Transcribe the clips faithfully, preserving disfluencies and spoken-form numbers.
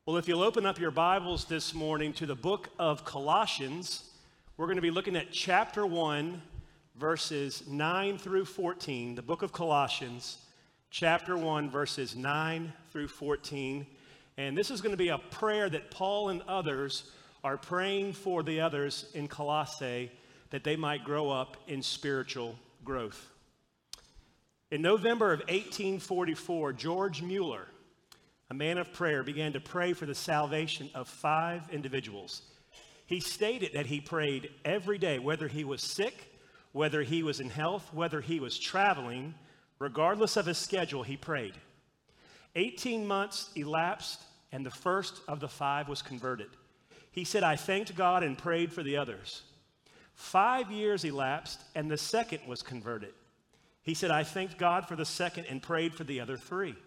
Well, if you'll open up your Bibles this morning to the book of Colossians, we're going to be looking at chapter one, verses nine through fourteen. The book of Colossians, chapter one, verses nine through fourteen. And this is going to be a prayer that Paul and others are praying for the others in Colossae, that they might grow up in spiritual growth. In November of eighteen forty-four, George Mueller, a man of prayer, began to pray for the salvation of five individuals. He stated that he prayed every day, whether he was sick, whether he was in health, whether he was traveling, regardless of his schedule, he prayed. eighteen months elapsed, and the first of the five was converted. He said, I thanked God and prayed for the others. Five years elapsed, and the second was converted. He said, I thanked God for the second and prayed for the other three.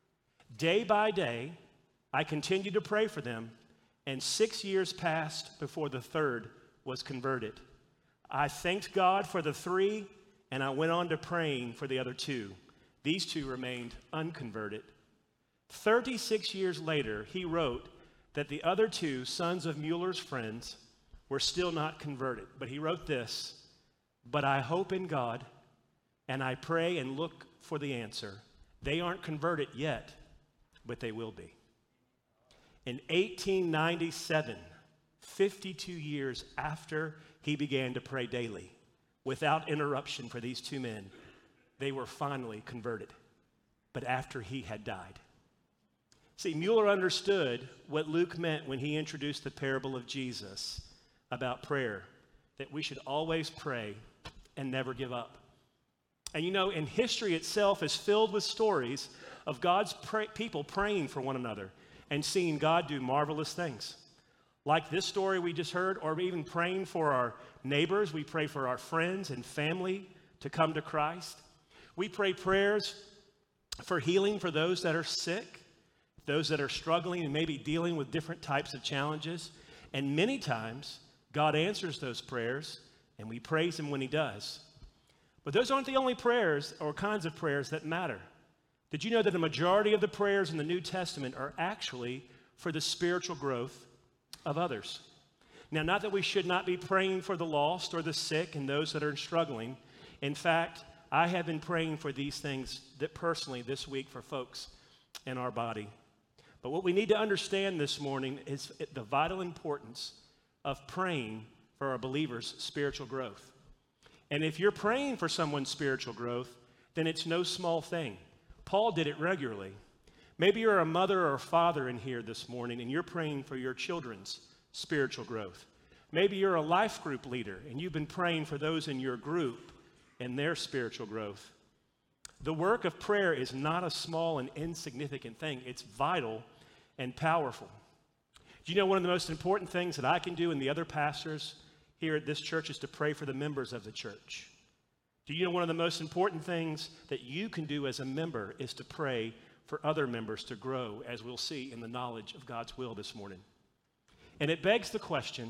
Day by day, I continued to pray for them, and six years passed before the third was converted. I thanked God for the three, and I went on to praying for the other two. These two remained unconverted. thirty-six years later, he wrote that the other two sons of Mueller's friends were still not converted. But he wrote this, but I hope in God, and I pray and look for the answer. They aren't converted yet, but they will be. In eighteen ninety-seven, fifty-two years after he began to pray daily, without interruption for these two men, they were finally converted, but after he had died. See, Mueller understood what Luke meant when he introduced the parable of Jesus about prayer, that we should always pray and never give up. And you know, in history itself is filled with stories of God's pray- people praying for one another and seeing God do marvelous things. Like this story we just heard, or even praying for our neighbors. We pray for our friends and family to come to Christ. We pray prayers for healing for those that are sick, those that are struggling and maybe dealing with different types of challenges. And many times, God answers those prayers, and we praise him when he does. But those aren't the only prayers or kinds of prayers that matter. Did you know that the majority of the prayers in the New Testament are actually for the spiritual growth of others? Now, not that we should not be praying for the lost or the sick and those that are struggling. In fact, I have been praying for these things that personally this week for folks in our body. But what we need to understand this morning is the vital importance of praying for our believers' spiritual growth. And if you're praying for someone's spiritual growth, then it's no small thing. Paul did it regularly. Maybe you're a mother or a father in here this morning and you're praying for your children's spiritual growth. Maybe you're a life group leader and you've been praying for those in your group and their spiritual growth. The work of prayer is not a small and insignificant thing. It's vital and powerful. Do you know one of the most important things that I can do and the other pastors here at this church is to pray for the members of the church? Do you know one of the most important things that you can do as a member is to pray for other members to grow, as we'll see in the knowledge of God's will this morning? And it begs the question,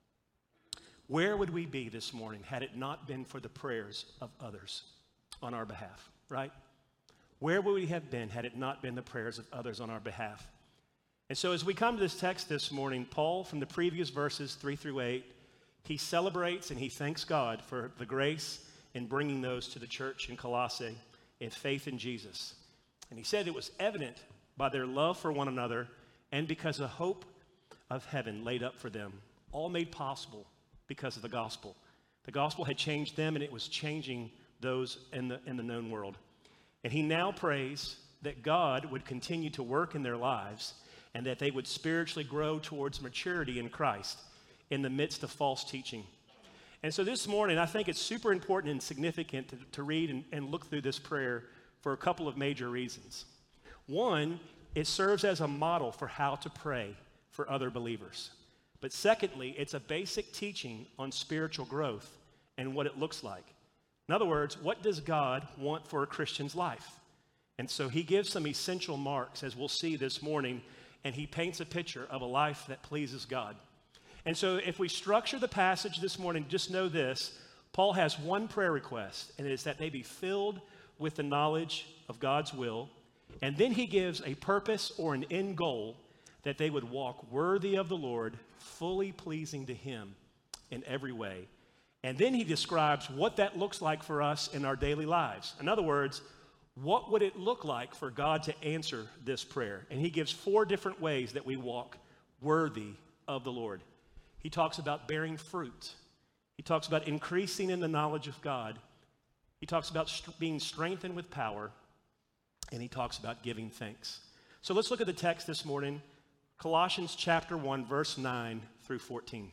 where would we be this morning had it not been for the prayers of others on our behalf, right? Where would we have been had it not been the prayers of others on our behalf? And so as we come to this text this morning, Paul, from the previous verses three through eight, he celebrates and he thanks God for the grace in bringing those to the church in Colossae in faith in Jesus. And he said it was evident by their love for one another and because of hope of heaven laid up for them, all made possible because of the gospel. The gospel had changed them and it was changing those in the, in the known world. And he now prays that God would continue to work in their lives and that they would spiritually grow towards maturity in Christ in the midst of false teaching. And so this morning, I think it's super important and significant to, to read and, and look through this prayer for a couple of major reasons. One, it serves as a model for how to pray for other believers. But secondly, it's a basic teaching on spiritual growth and what it looks like. In other words, what does God want for a Christian's life? And so he gives some essential marks, as we'll see this morning, and he paints a picture of a life that pleases God. And so if we structure the passage this morning, just know this, Paul has one prayer request, and it is that they be filled with the knowledge of God's will, and then he gives a purpose or an end goal that they would walk worthy of the Lord, fully pleasing to him in every way. And then he describes what that looks like for us in our daily lives. In other words, what would it look like for God to answer this prayer? And he gives four different ways that we walk worthy of the Lord. He talks about bearing fruit. He talks about increasing in the knowledge of God. He talks about st- being strengthened with power. And he talks about giving thanks. So let's look at the text this morning, Colossians chapter one, verse nine through fourteen.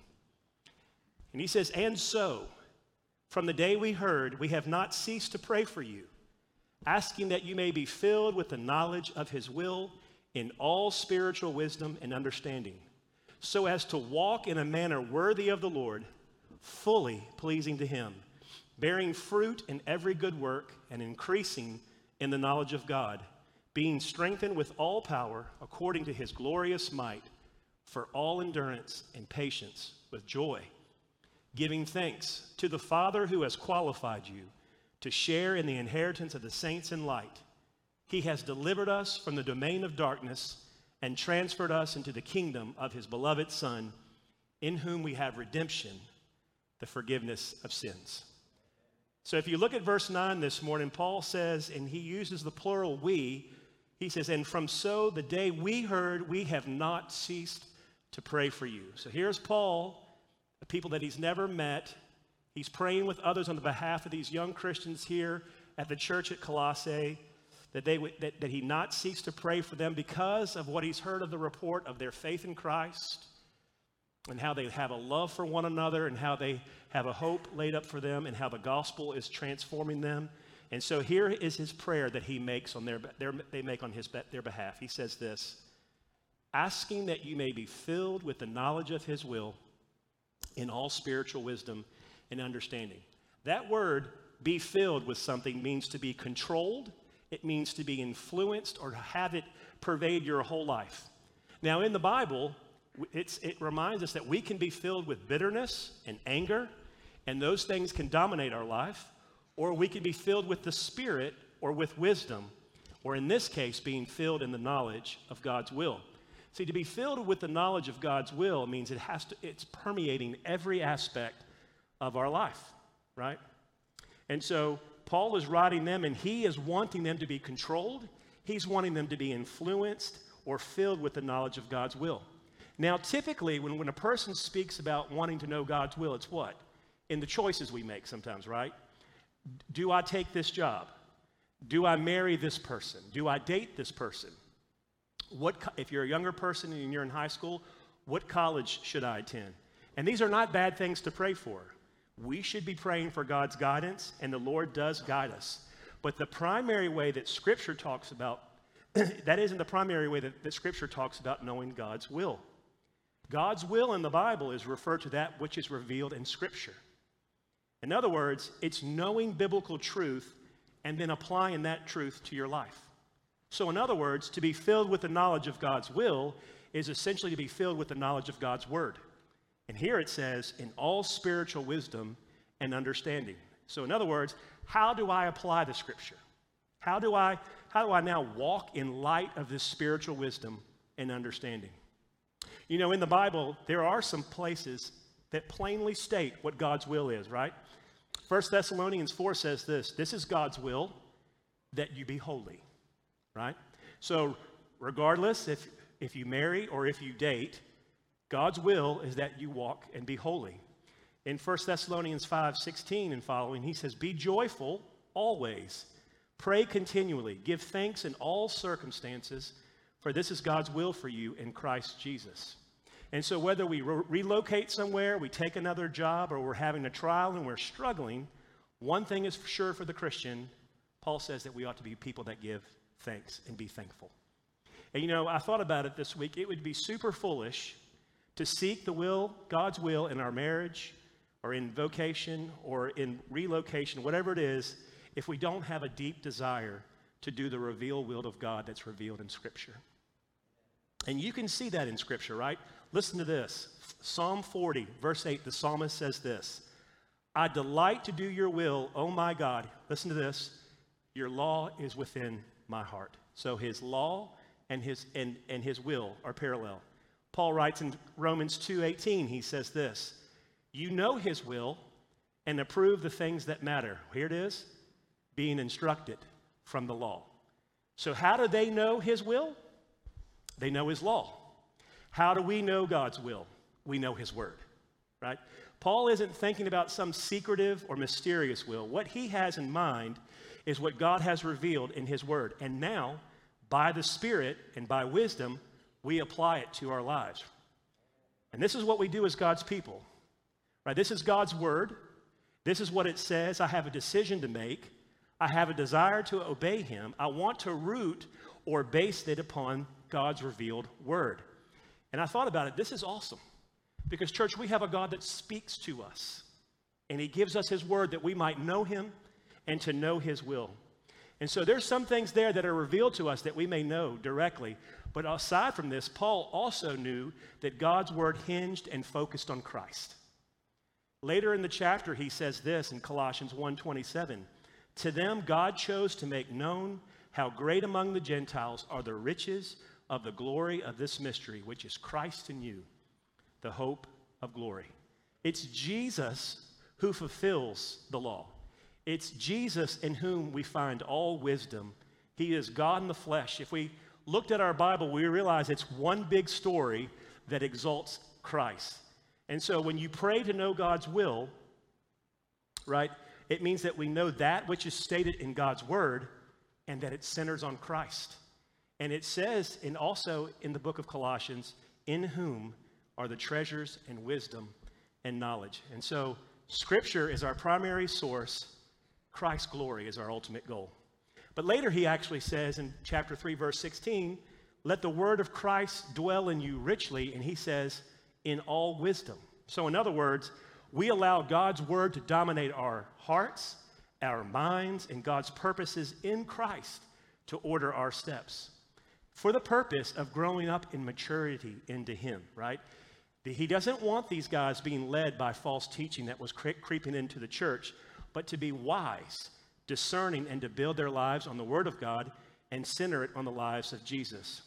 And he says, "And so, from the day we heard, we have not ceased to pray for you, asking that you may be filled with the knowledge of his will in all spiritual wisdom and understanding, so as to walk in a manner worthy of the Lord, fully pleasing to him, bearing fruit in every good work and increasing in the knowledge of God, being strengthened with all power according to his glorious might, for all endurance and patience with joy, giving thanks to the Father who has qualified you to share in the inheritance of the saints in light. He has delivered us from the domain of darkness and transferred us into the kingdom of his beloved Son, in whom we have redemption, the forgiveness of sins." So if you look at verse nine this morning, Paul says, and he uses the plural we, he says, "And from so the day we heard, we have not ceased to pray for you." So here's Paul, the people that he's never met. He's praying with others on the behalf of these young Christians here at the church at Colossae, that, they would, that, that he not cease to pray for them because of what he's heard of the report of their faith in Christ and how they have a love for one another and how they have a hope laid up for them and how the gospel is transforming them. And so here is his prayer that he makes on their, their they make on his their behalf. He says this, "Asking that you may be filled with the knowledge of his will in all spiritual wisdom and understanding." That word, be filled with something, means to be controlled. It means to be influenced or have it pervade your whole life. Now, in the Bible, it's, it reminds us that we can be filled with bitterness and anger, and those things can dominate our life, or we can be filled with the Spirit or with wisdom, or in this case, being filled in the knowledge of God's will. See, to be filled with the knowledge of God's will means it has to, it's permeating every aspect of our life, right? And so Paul is writing them, and he is wanting them to be controlled. He's wanting them to be influenced or filled with the knowledge of God's will. Now, typically, when, when a person speaks about wanting to know God's will, it's what? In the choices we make sometimes, right? Do I take this job? Do I marry this person? Do I date this person? What, if you're a younger person and you're in high school, what college should I attend? And these are not bad things to pray for. We should be praying for God's guidance, and the Lord does guide us. But the primary way that Scripture talks about, that isn't the primary way that, that Scripture talks about knowing God's will. God's will in the Bible is referred to that which is revealed in Scripture. In other words, it's knowing biblical truth and then applying that truth to your life. So in other words, to be filled with the knowledge of God's will is essentially to be filled with the knowledge of God's word. And here it says, in all spiritual wisdom and understanding. So in other words, how do I apply the Scripture? How do I, how do I now walk in light of this spiritual wisdom and understanding? You know, in the Bible, there are some places that plainly state what God's will is, right? First Thessalonians four says this, this is God's will, that you be holy, right? So regardless if, if you marry or if you date, God's will is that you walk and be holy. In First Thessalonians five sixteen and following, he says, be joyful always, pray continually, give thanks in all circumstances, for this is God's will for you in Christ Jesus. And so whether we re- relocate somewhere, we take another job, or we're having a trial and we're struggling, one thing is for sure for the Christian, Paul says that we ought to be people that give thanks and be thankful. And you know, I thought about it this week. It would be super foolish to seek the will, God's will in our marriage or in vocation or in relocation, whatever it is, if we don't have a deep desire to do the revealed will of God that's revealed in Scripture. And you can see that in Scripture, right? Listen to this. Psalm forty, verse eight, the psalmist says this, I delight to do your will, O my God. Listen to this. Your law is within my heart. So his law and his, and, and his will are parallel. Paul writes in Romans two eighteen, he says this, you know his will and approve the things that matter. Here it is, being instructed from the law. So how do they know his will? They know his law. How do we know God's will? We know his word, right? Paul isn't thinking about some secretive or mysterious will. What he has in mind is what God has revealed in his word. And now, by the Spirit and by wisdom, we apply it to our lives. And this is what we do as God's people, right? This is God's word. This is what it says. I have a decision to make. I have a desire to obey him. I want to root or base it upon God's revealed word. And I thought about it. This is awesome. Because, church, we have a God that speaks to us. And he gives us his word that we might know him and to know his will. And so there's some things there that are revealed to us that we may know directly. But aside from this, Paul also knew that God's word hinged and focused on Christ. Later in the chapter, he says this in Colossians one twenty-seven, to them God chose to make known how great among the Gentiles are the riches of the glory of this mystery, which is Christ in you, the hope of glory. It's Jesus who fulfills the law. It's Jesus in whom we find all wisdom. He is God in the flesh. If we looked at our Bible, we realize it's one big story that exalts Christ. And so when you pray to know God's will, right, it means that we know that which is stated in God's word and that it centers on Christ. And it says, and also in the book of Colossians, in whom are the treasures and wisdom and knowledge. And so Scripture is our primary source. Christ's glory is our ultimate goal. But later he actually says in chapter three, verse sixteen, let the word of Christ dwell in you richly, and he says, in all wisdom. So in other words, we allow God's word to dominate our hearts, our minds, and God's purposes in Christ to order our steps for the purpose of growing up in maturity into him, right? He doesn't want these guys being led by false teaching that was cre- creeping into the church, but to be wise, discerning, and to build their lives on the word of God and center it on the lives of Jesus.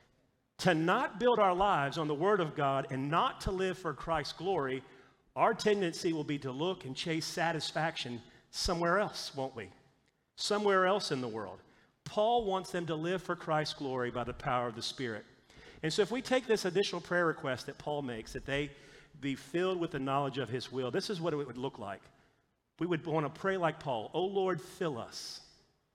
To not build our lives on the word of God and not to live for Christ's glory, our tendency will be to look and chase satisfaction somewhere else, won't we? Somewhere else in the world. Paul wants them to live for Christ's glory by the power of the Spirit. And so if we take this additional prayer request that Paul makes, that they be filled with the knowledge of his will, this is what it would look like. We would want to pray like Paul, oh Lord, fill us,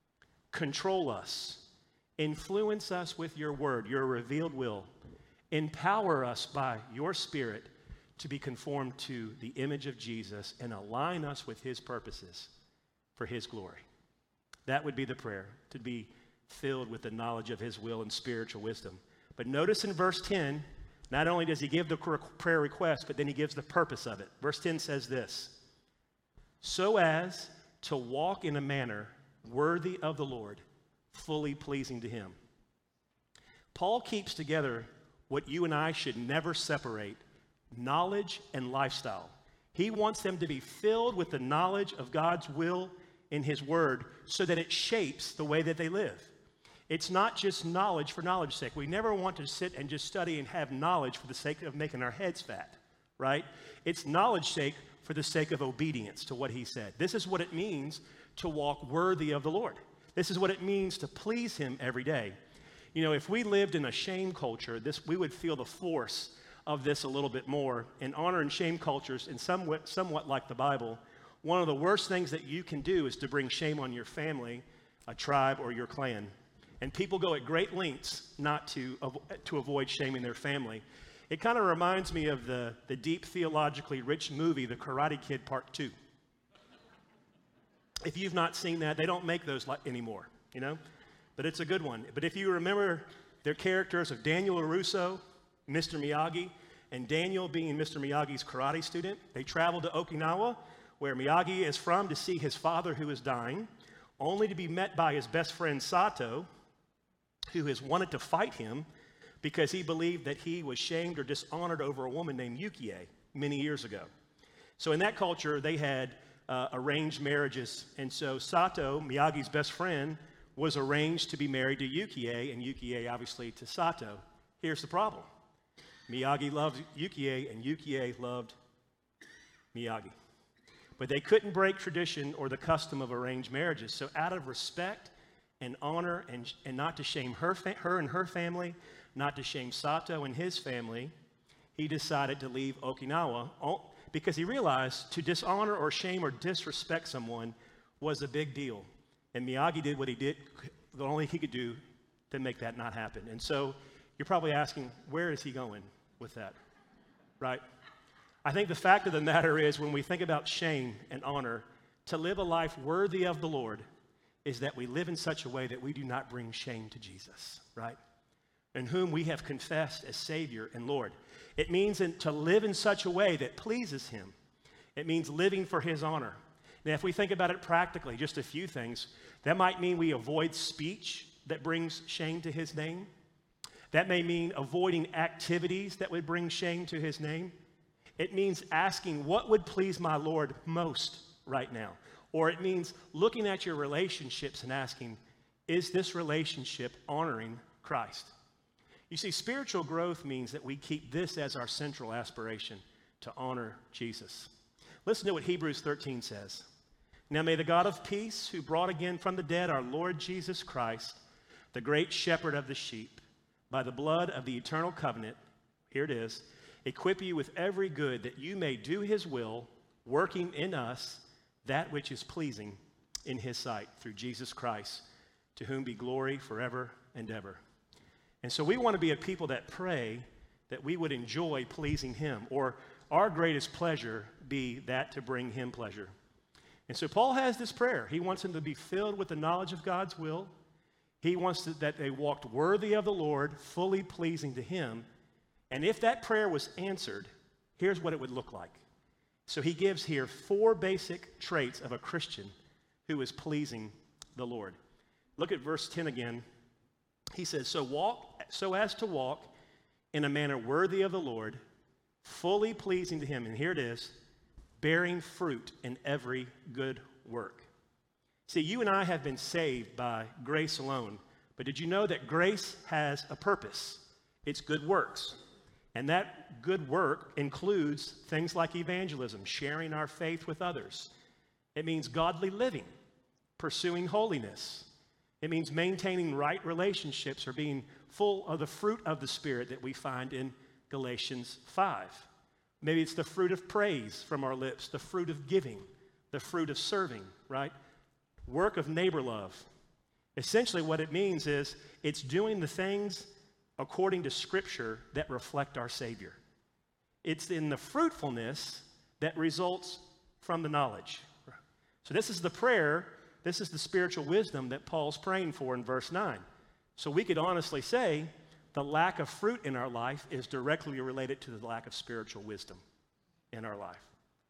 control us, influence us with your word, your revealed will, empower us by your Spirit to be conformed to the image of Jesus and align us with his purposes for his glory. That would be the prayer, to be filled with the knowledge of his will and spiritual wisdom. But notice in verse ten, not only does he give the prayer request, but then he gives the purpose of it. Verse ten says this, so as to walk in a manner worthy of the Lord, fully pleasing to him. Paul keeps together what you and I should never separate, knowledge and lifestyle. He wants them to be filled with the knowledge of God's will in his word so that it shapes the way that they live. It's not just knowledge for knowledge's sake. We never want to sit and just study and have knowledge for the sake of making our heads fat, right? It's knowledge sake for the sake of obedience to what he said. This is what it means to walk worthy of the Lord. This is what it means to please him every day. You know, if we lived in a shame culture, this we would feel the force of this a little bit more. And honor and shame cultures, and somewhat, somewhat like the Bible, one of the worst things that you can do is to bring shame on your family, a tribe, or your clan. And people go at great lengths not to, to avoid shaming their family. It kind of reminds me of the, the deep theologically rich movie, The Karate Kid Part two. If you've not seen that, they don't make those anymore, you know? But it's a good one. But if you remember their characters of Daniel LaRusso, Mister Miyagi, and Daniel being Mister Miyagi's karate student, they traveled to Okinawa, where Miyagi is from, to see his father who is dying, only to be met by his best friend Sato, who has wanted to fight him because he believed that he was shamed or dishonored over a woman named Yukie many years ago. So in that culture, they had uh, arranged marriages. And so Sato, Miyagi's best friend, was arranged to be married to Yukie, and Yukie obviously to Sato. Here's the problem. Miyagi loved Yukie, and Yukie loved Miyagi. But they couldn't break tradition or the custom of arranged marriages. So out of respect and honor, and, and not to shame her, fa- her and her family, not to shame Sato and his family, he decided to leave Okinawa because he realized to dishonor or shame or disrespect someone was a big deal. And Miyagi did what he did, the only he could do to make that not happen. And so you're probably asking, where is he going with that, right? I think the fact of the matter is, when we think about shame and honor, to live a life worthy of the Lord is that we live in such a way that we do not bring shame to Jesus, right? In whom we have confessed as Savior and Lord. It means in, to live in such a way that pleases Him. It means living for His honor. Now, if we think about it practically, just a few things, that might mean we avoid speech that brings shame to His name. That may mean avoiding activities that would bring shame to His name. It means asking what would please my Lord most right now. Or it means looking at your relationships and asking, is this relationship honoring Christ? You see, spiritual growth means that we keep this as our central aspiration, to honor Jesus. Listen to what Hebrews thirteen says. Now may the God of peace, who brought again from the dead our Lord Jesus Christ, the great shepherd of the sheep, by the blood of the eternal covenant, here it is, equip you with every good that you may do His will, working in us that which is pleasing in His sight, through Jesus Christ, to whom be glory forever and ever. And so we want to be a people that pray that we would enjoy pleasing Him, or our greatest pleasure be that to bring Him pleasure. And so Paul has this prayer. He wants them to be filled with the knowledge of God's will. He wants to, that they walked worthy of the Lord, fully pleasing to Him. And if that prayer was answered, here's what it would look like. So he gives here four basic traits of a Christian who is pleasing the Lord. Look at verse ten again. He says, so walk, so as to walk in a manner worthy of the Lord, fully pleasing to Him. And here it is, bearing fruit in every good work. See, you and I have been saved by grace alone. But did you know that grace has a purpose? It's good works. And that good work includes things like evangelism, sharing our faith with others. It means godly living, pursuing holiness. It means maintaining right relationships or being full of the fruit of the Spirit that we find in Galatians five. Maybe it's the fruit of praise from our lips, the fruit of giving, the fruit of serving, right? Work of neighbor love. Essentially what it means is it's doing the things according to Scripture that reflect our Savior. It's in the fruitfulness that results from the knowledge. So this is the prayer, this is the spiritual wisdom that Paul's praying for in verse nine. So we could honestly say the lack of fruit in our life is directly related to the lack of spiritual wisdom in our life.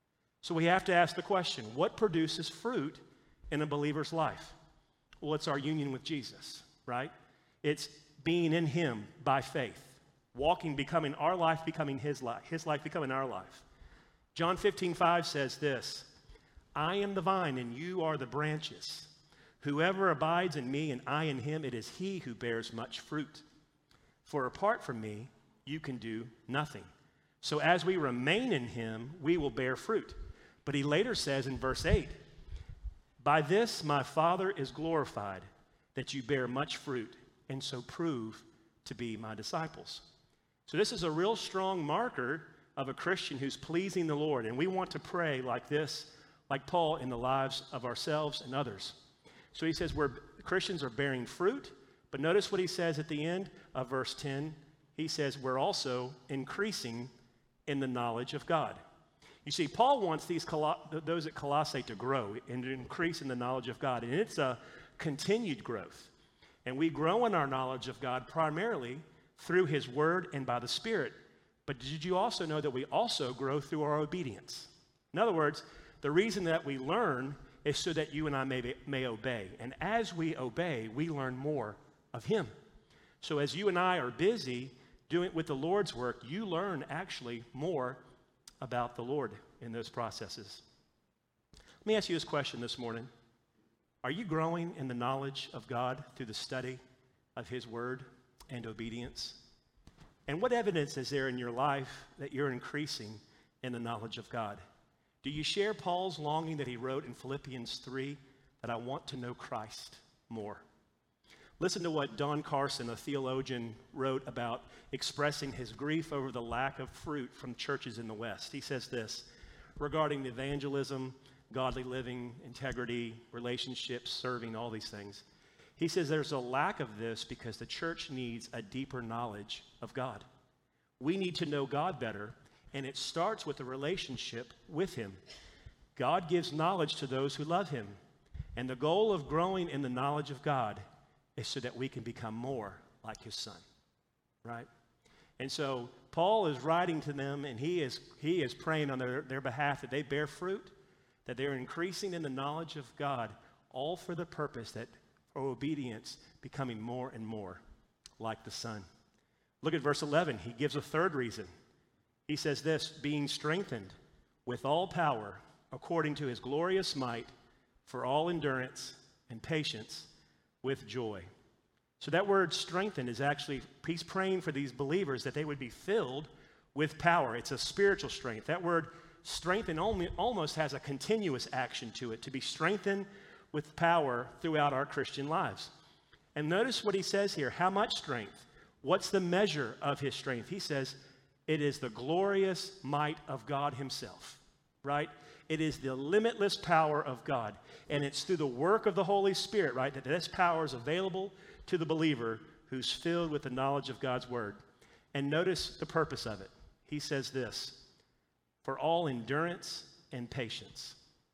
So we have to ask the question, what produces fruit in a believer's life? Well, it's our union with Jesus, right? It's being in Him by faith, walking, becoming our life, becoming His life, His life becoming our life. John fifteen five says this, I am the vine and you are the branches. Whoever abides in me and I in him, it is he who bears much fruit. For apart from me, you can do nothing. So as we remain in Him, we will bear fruit. But he later says in verse eight, by this my Father is glorified, that you bear much fruit, and so prove to be my disciples. So this is a real strong marker of a Christian who's pleasing the Lord. And we want to pray like this, like Paul, in the lives of ourselves and others. So he says we're Christians are bearing fruit, but notice what he says at the end of verse ten. He says we're also increasing in the knowledge of God. You see, Paul wants these those at Colossae to grow and to increase in the knowledge of God. And it's a continued growth. And we grow in our knowledge of God primarily through His Word and by the Spirit. But did you also know that we also grow through our obedience? In other words, the reason that we learn is so that you and I may, may obey. And as we obey, we learn more of Him. So as you and I are busy doing with the Lord's work, you learn actually more about the Lord in those processes. Let me ask you this question this morning. Are you growing in the knowledge of God through the study of his word and obedience? And what evidence is there in your life that you're increasing in the knowledge of God? Do you share Paul's longing that he wrote in Philippians three, that I want to know Christ more? Listen to what Don Carson, a theologian, wrote about expressing his grief over the lack of fruit from churches in the West. He says this regarding evangelism, godly living, integrity, relationships, serving, all these things. He says there's a lack of this because the church needs a deeper knowledge of God. We need to know God better, and it starts with a relationship with him. God gives knowledge to those who love him, and the goal of growing in the knowledge of God is so that we can become more like his son, right? And so Paul is writing to them, and he is, he is praying on their, their behalf that they bear fruit, that they're increasing in the knowledge of God, all for the purpose that for obedience, becoming more and more like the Son. Look at verse eleven. He gives a third reason. He says this, being strengthened with all power according to his glorious might for all endurance and patience with joy. So that word strengthened is actually, he's praying for these believers that they would be filled with power. It's a spiritual strength. That word strengthen only, almost has a continuous action to it, to be strengthened with power throughout our Christian lives. And notice what he says here. How much strength? What's the measure of his strength? He says, it is the glorious might of God himself, right? It is the limitless power of God. And it's through the work of the Holy Spirit, right, that this power is available to the believer who's filled with the knowledge of God's word. And notice the purpose of it. He says this, for all endurance and patience.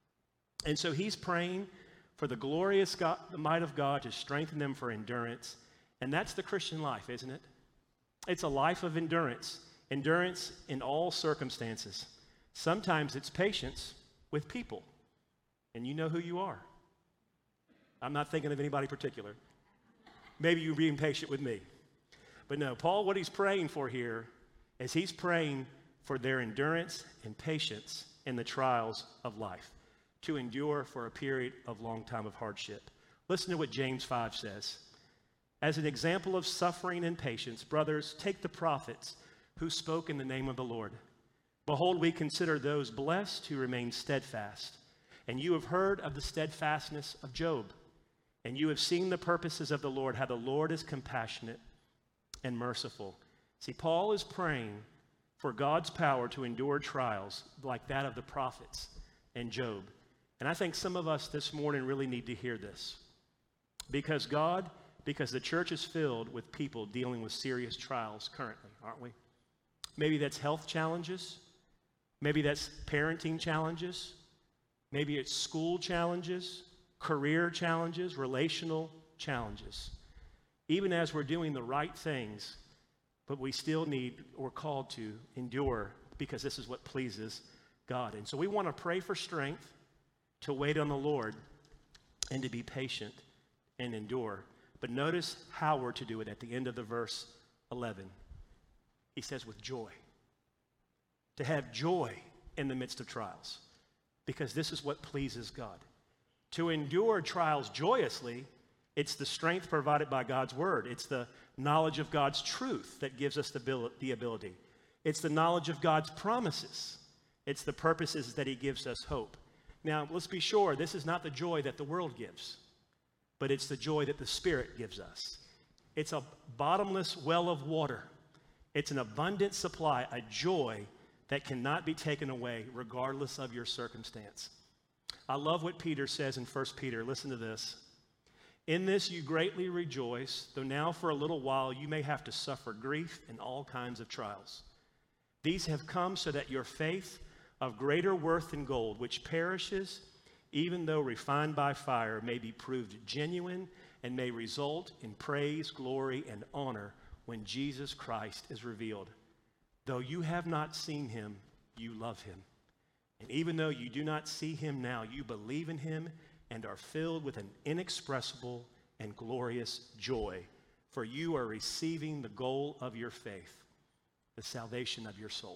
And so he's praying for the glorious God, the might of God to strengthen them for endurance. And that's the Christian life, isn't it? It's a life of endurance. Endurance in all circumstances. Sometimes it's patience with people. And you know who you are. I'm not thinking of anybody particular. Maybe you're being patient with me. But no, Paul, what he's praying for here is he's praying for their endurance and patience in the trials of life, to endure for a period of long time of hardship. Listen to what James five says. As an example of suffering and patience, brothers, take the prophets who spoke in the name of the Lord. Behold, we consider those blessed who remain steadfast. And you have heard of the steadfastness of Job. And you have seen the purposes of the Lord, how the Lord is compassionate and merciful. See, Paul is praying for God's power to endure trials like that of the prophets and Job. And I think some of us this morning really need to hear this. Because God, because the church is filled with people dealing with serious trials currently, aren't we? Maybe that's health challenges. Maybe that's parenting challenges. Maybe it's school challenges, career challenges, relational challenges. Even as we're doing the right things, but we still need, or called to, endure because this is what pleases God. And so we want to pray for strength to wait on the Lord and to be patient and endure. But notice how we're to do it at the end of the verse eleven. He says with joy. To have joy in the midst of trials, because this is what pleases God. To endure trials joyously, it's the strength provided by God's word. It's the knowledge of God's truth that gives us the ability. It's the knowledge of God's promises. It's the purposes that he gives us hope. Now, let's be sure, this is not the joy that the world gives, but it's the joy that the Spirit gives us. It's a bottomless well of water. It's an abundant supply, a joy that cannot be taken away regardless of your circumstance. I love what Peter says in First Peter. Listen to this. In this you greatly rejoice, though now for a little while you may have to suffer grief and all kinds of trials. These have come so that your faith, of greater worth than gold, which perishes, even though refined by fire, may be proved genuine and may result in praise, glory, and honor when Jesus Christ is revealed. Though you have not seen him, you love him. And even though you do not see him now, you believe in him and are filled with an inexpressible and glorious joy, for you are receiving the goal of your faith, the salvation of your soul.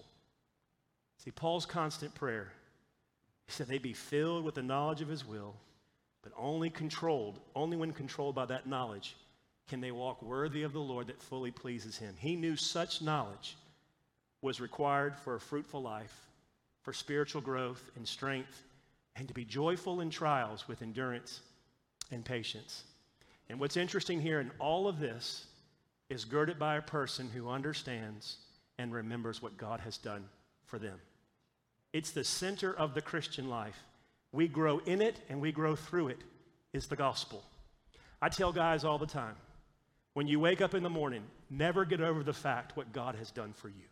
See, Paul's constant prayer, he said they be filled with the knowledge of his will, But only controlled, only when controlled by that knowledge can they walk worthy of the Lord that fully pleases him. He knew such knowledge was required for a fruitful life, for spiritual growth and strength, and to be joyful in trials with endurance and patience. And what's interesting here in all of this is girded by a person who understands and remembers what God has done for them. It's the center of the Christian life. We grow in it and we grow through it, is the gospel. I tell guys all the time, when you wake up in the morning, never get over the fact what God has done for you.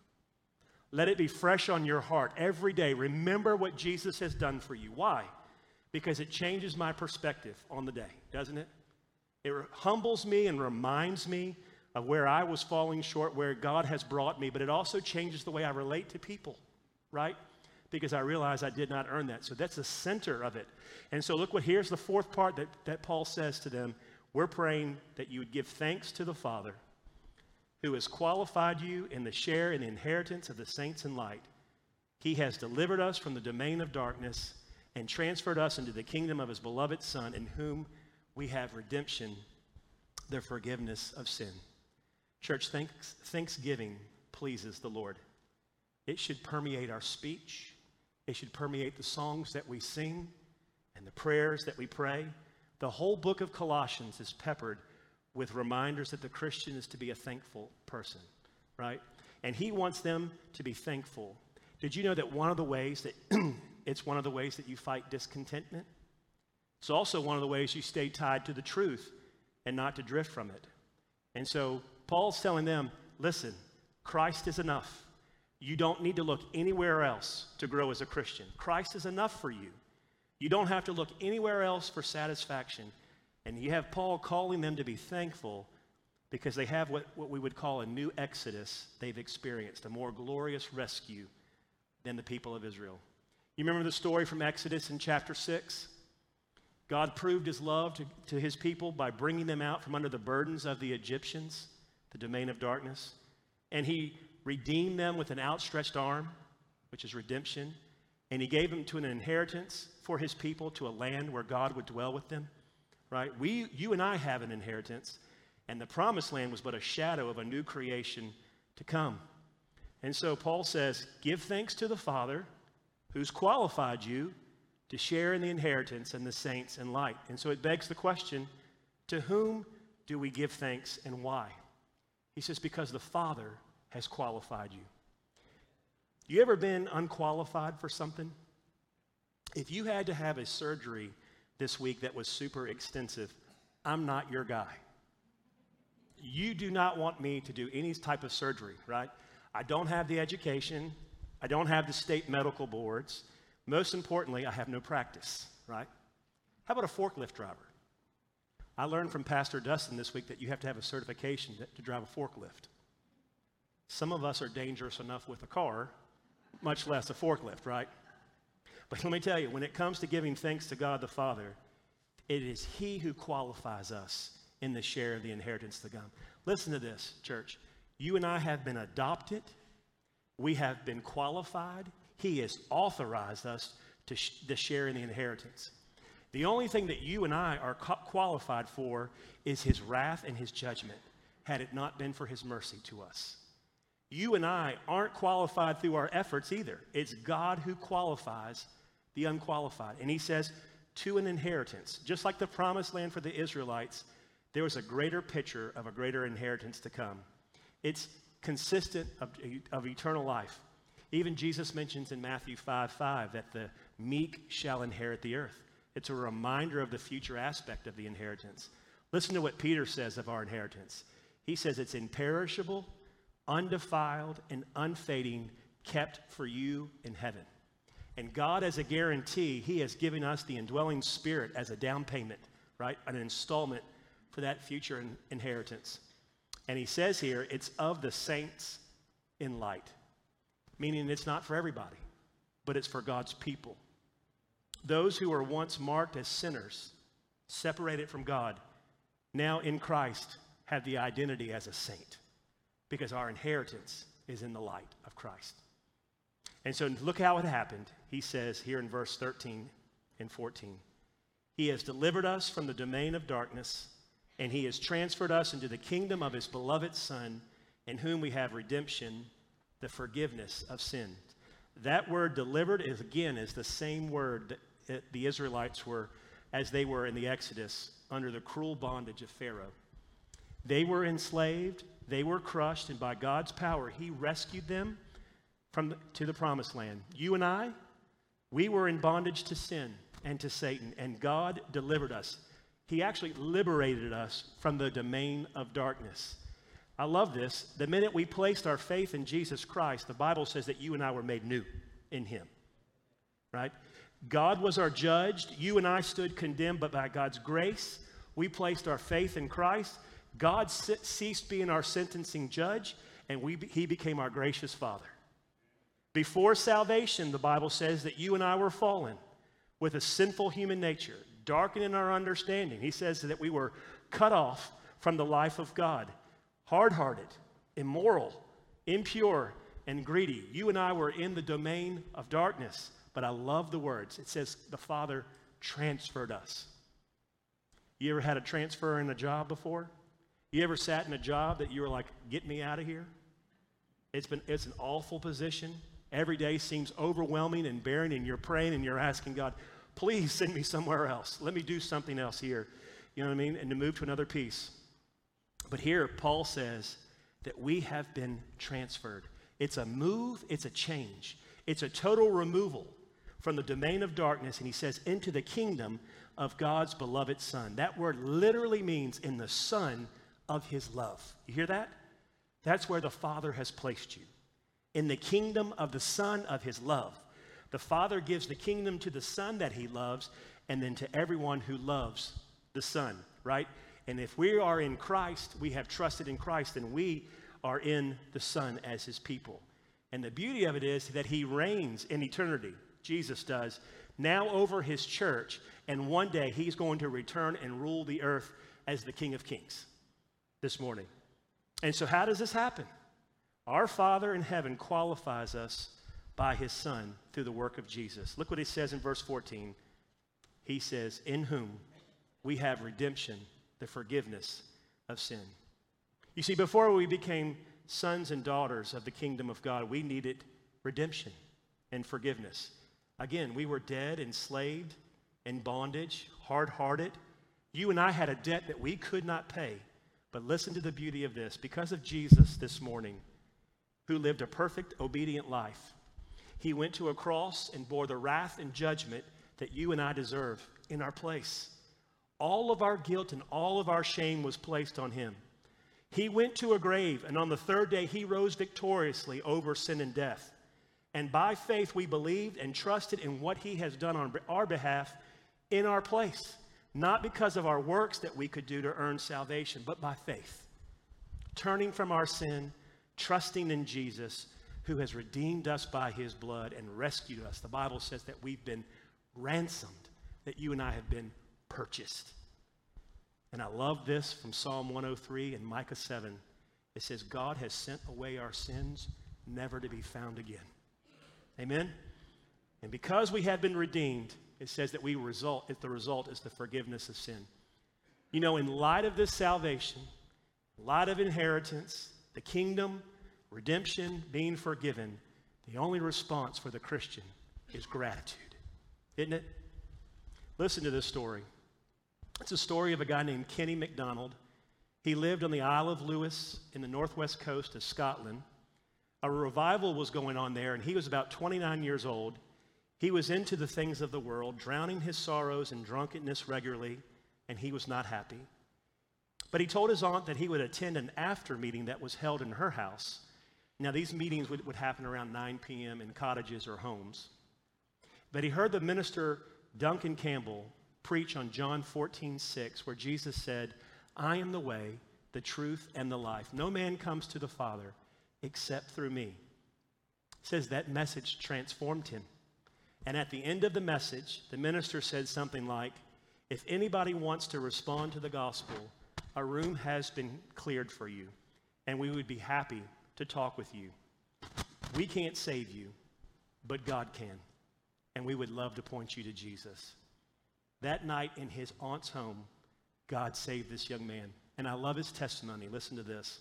Let it be fresh on your heart every day. Remember what Jesus has done for you. Why? Because it changes my perspective on the day, doesn't it? It humbles me and reminds me of where I was falling short, where God has brought me, but it also changes the way I relate to people, right? Because I realize I did not earn that. So that's the center of it. And so look what, here's the fourth part that, that Paul says to them. We're praying that you would give thanks to the Father who has qualified you in the share in the inheritance of the saints in light. He has delivered us from the domain of darkness and transferred us into the kingdom of his beloved Son, in whom we have redemption, the forgiveness of sin. Church, thanks, thanksgiving pleases the Lord. It should permeate our speech. It should permeate the songs that we sing and the prayers that we pray. The whole book of Colossians is peppered with reminders that the Christian is to be a thankful person, right? And he wants them to be thankful. Did you know that one of the ways that it's one of the ways that you fight discontentment? It's also one of the ways you stay tied to the truth and not to drift from it. And so Paul's telling them, listen, Christ is enough. You don't need to look anywhere else to grow as a Christian. Christ is enough for you. You don't have to look anywhere else for satisfaction. And you have Paul calling them to be thankful because they have what, what we would call a new exodus they've experienced, a more glorious rescue than the people of Israel. You remember the story from Exodus in chapter six? God proved his love to, to his people by bringing them out from under the burdens of the Egyptians, the domain of darkness. And he redeemed them with an outstretched arm, which is redemption. And he gave them to an inheritance for his people, to a land where God would dwell with them. Right? We, you and I have an inheritance, and the promised land was but a shadow of a new creation to come. And so Paul says, give thanks to the Father who's qualified you to share in the inheritance and the saints in light. And so it begs the question, to whom do we give thanks and why? He says, because the Father has qualified you. You ever been unqualified for something? If you had to have a surgery this week that was super extensive, I'm not your guy. You do not want me to do any type of surgery, right? I don't have the education. I don't have the state medical boards. Most importantly, I have no practice, right? How about a forklift driver? I learned from Pastor Dustin this week that you have to have a certification to, to drive a forklift. Some of us are dangerous enough with a car, much less a forklift, right? But let me tell you, when it comes to giving thanks to God the Father, it is he who qualifies us in the share of the inheritance to come. Listen to this, church. You and I have been adopted. We have been qualified. He has authorized us to, sh- to share in the inheritance. The only thing that you and I are co- qualified for is his wrath and his judgment, had it not been for his mercy to us. You and I aren't qualified through our efforts either. It's God who qualifies the unqualified. And he says, to an inheritance. Just like the promised land for the Israelites, there was a greater picture of a greater inheritance to come. It's consistent of, of eternal life. Even Jesus mentions in Matthew five five that the meek shall inherit the earth. It's a reminder of the future aspect of the inheritance. Listen to what Peter says of our inheritance. He says it's imperishable, undefiled, and unfading, kept for you in heaven. And God, as a guarantee, he has given us the indwelling spirit as a down payment, right? An installment for that future in- inheritance. And he says here, it's of the saints in light, meaning it's not for everybody, but it's for God's people. Those who were once marked as sinners, separated from God, now in Christ have the identity as a saint, because our inheritance is in the light of Christ. And so look how it happened. He says here in verse thirteen and fourteen, He has delivered us from the domain of darkness, and he has transferred us into the kingdom of his beloved Son, in whom we have redemption, the forgiveness of sin. That word delivered is, again, is the same word that the Israelites were as they were in the Exodus under the cruel bondage of Pharaoh. They were enslaved, they were crushed, and by God's power, he rescued them from the, to the promised land. You and I, we were in bondage to sin and to Satan, and God delivered us. He actually liberated us from the domain of darkness. I love this. The minute we placed our faith in Jesus Christ, the Bible says that you and I were made new in him, right? God was our judge. You and I stood condemned, but by God's grace, we placed our faith in Christ. God ceased being our sentencing judge, and we, he became our gracious Father. Before salvation, the Bible says that you and I were fallen with a sinful human nature, darkening our understanding. He says that we were cut off from the life of God, hard-hearted, immoral, impure, and greedy. You and I were in the domain of darkness, but I love the words. It says the Father transferred us. You ever had a transfer in a job before? You ever sat in a job that you were like, get me out of here? It's been, it's an awful position. Every day seems overwhelming and barren, and you're praying and you're asking God, please send me somewhere else. Let me do something else here. You know what I mean? And to move to another piece. But here, Paul says that we have been transferred. It's a move, it's a change. It's a total removal from the domain of darkness, and he says, into the kingdom of God's beloved Son. That word literally means in the Son of his love. You hear that? That's where the Father has placed you. In the kingdom of the Son of his love. The Father gives the kingdom to the Son that he loves, and then to everyone who loves the Son, right? And if we are in Christ, we have trusted in Christ, and we are in the Son as his people. And the beauty of it is that he reigns in eternity, Jesus does, now over his church, and one day he's going to return and rule the earth as the King of Kings this morning. And so how does this happen? Our Father in heaven qualifies us by his Son through the work of Jesus. Look what he says in verse fourteen. He says, in whom we have redemption, the forgiveness of sin. You see, before we became sons and daughters of the kingdom of God, we needed redemption and forgiveness. Again, we were dead, enslaved, in bondage, hard-hearted. You and I had a debt that we could not pay. But listen to the beauty of this. Because of Jesus this morning, who lived a perfect, obedient life, he went to a cross and bore the wrath and judgment that you and I deserve in our place. All of our guilt and all of our shame was placed on him. He went to a grave, and on the third day, he rose victoriously over sin and death. And by faith, we believed and trusted in what he has done on our behalf in our place. Not because of our works that we could do to earn salvation, but by faith. Turning from our sin, trusting in Jesus, who has redeemed us by his blood and rescued us. The Bible says that we've been ransomed, that you and I have been purchased. And I love this from Psalm one oh three and Micah seven. It says, God has sent away our sins, never to be found again. Amen? And because we have been redeemed, it says that we result, if the result is the forgiveness of sin. You know, in light of this salvation, in light of inheritance, the kingdom, redemption, being forgiven, the only response for the Christian is gratitude, isn't it? Listen to this story. It's a story of a guy named Kenny MacDonald. He lived on the Isle of Lewis in the northwest coast of Scotland. A revival was going on there, and he was about twenty-nine years old. He was into the things of the world, drowning his sorrows in drunkenness regularly, and he was not happy. But he told his aunt that he would attend an after meeting that was held in her house. Now, these meetings would, would happen around nine p.m. in cottages or homes. But he heard the minister, Duncan Campbell, preach on John fourteen six, where Jesus said, I am the way, the truth, and the life. No man comes to the Father except through me. It says that message transformed him. And at the end of the message, the minister said something like, if anybody wants to respond to the gospel, a room has been cleared for you, and we would be happy to talk with you. We can't save you, but God can, and we would love to point you to Jesus. that night in his aunt's home, God saved this young man. And I love his testimony. Listen to this.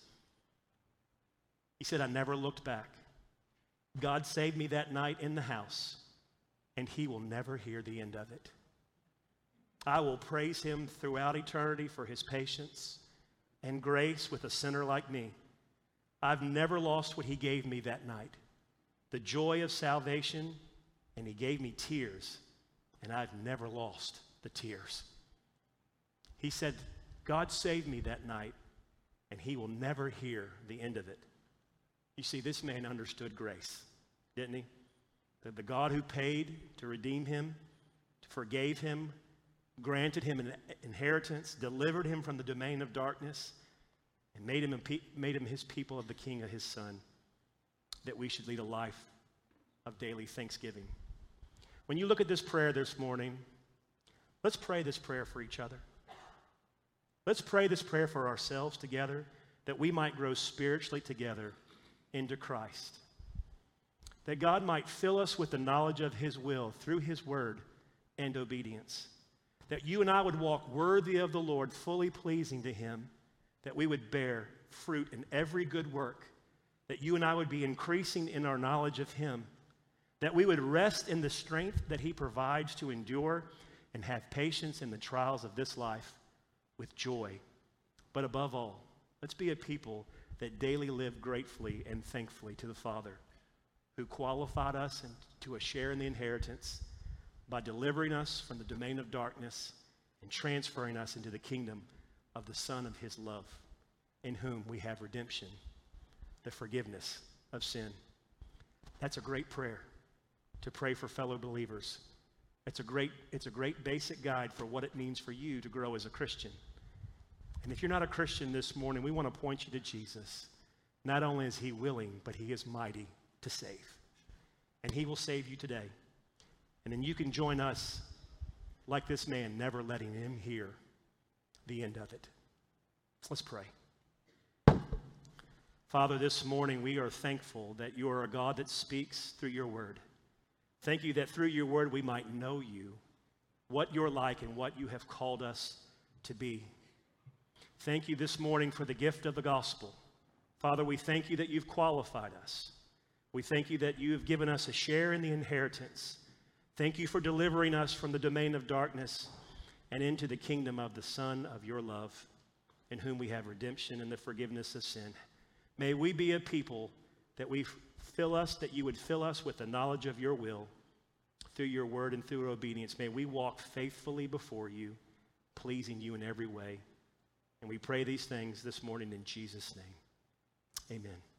He said, I never looked back. God saved me that night in the house, and he will never hear the end of it. I will praise him throughout eternity for his patience and grace with a sinner like me. I've never lost what he gave me that night, the joy of salvation, and he gave me tears, and I've never lost the tears. He said, God saved me that night, and he will never hear the end of it. You see, this man understood grace, didn't he? That the God who paid to redeem him, forgave him, granted him an inheritance, delivered him from the domain of darkness, and made him, a pe- made him his people of the King of his Son, that we should lead a life of daily thanksgiving. When you look at this prayer this morning, let's pray this prayer for each other. Let's pray this prayer for ourselves together, that we might grow spiritually together into Christ. That God might fill us with the knowledge of his will through his word and obedience. That you and I would walk worthy of the Lord, fully pleasing to him. That we would bear fruit in every good work. That you and I would be increasing in our knowledge of him. That we would rest in the strength that he provides to endure and have patience in the trials of this life with joy. But above all, let's be a people that daily live gratefully and thankfully to the Father, who qualified us to a share in the inheritance by delivering us from the domain of darkness and transferring us into the kingdom of the Son of his love, in whom we have redemption, the forgiveness of sin. That's a great prayer to pray for fellow believers. It's a great, it's a great basic guide for what it means for you to grow as a Christian. And if you're not a Christian this morning, we want to point you to Jesus. Not only is he willing, but he is mighty to save. And he will save you today. And then you can join us like this man, never letting him hear the end of it. Let's pray. Father, this morning we are thankful that you are a God that speaks through your word. Thank you that through your word we might know you, what you're like and what you have called us to be. Thank you this morning for the gift of the gospel. Father, we thank you that you've qualified us. We thank you that you have given us a share in the inheritance. Thank you for delivering us from the domain of darkness and into the kingdom of the Son of your love, in whom we have redemption and the forgiveness of sin. May we be a people that we fill us, that you would fill us with the knowledge of your will through your word and through obedience. May we walk faithfully before you, pleasing you in every way. And we pray these things this morning in Jesus' name. Amen.